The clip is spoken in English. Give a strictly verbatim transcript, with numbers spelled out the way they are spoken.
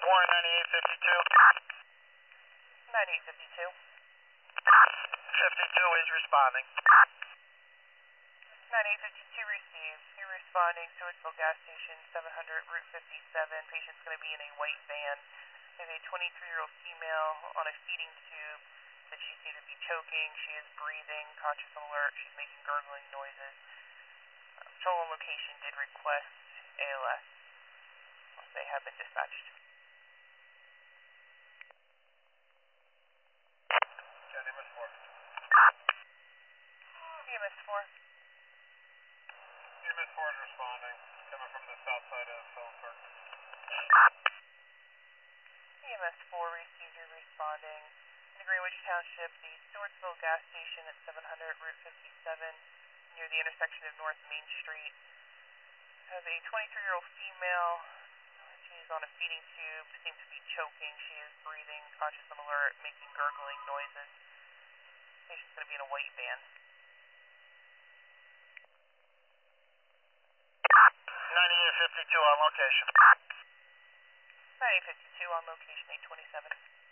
Warren ninety-eight fifty-two. ninety-eight fifty-two. fifty-two is responding. ninety-eight fifty-two received. You're responding to Sewardville Gas Station, seven hundred Route fifty-seven. Patient's going to be in a white van. We have a twenty-three-year-old female on a feeding tube that she seems to be choking. She is breathing, conscious and alert. She's making gurgling noises. Uh, Patrol location did request A L S. They have been dispatched. Got M S four. E M S four. M S four is responding, coming from the south side of Phillipsburg. E M S four received. You're responding. In Greenwich Township, the Sewardville Gas Station at seven hundred Route fifty-seven, near the intersection of North Main Street. Has a twenty-three-year-old female. She's on a feeding tube, seems to be choking. She is breathing, conscious and alert, making gurgling noises. Patient's going to be in a white van. ninety-eight fifty-two on location. ninety-eight fifty-two on location, eight twenty-seven.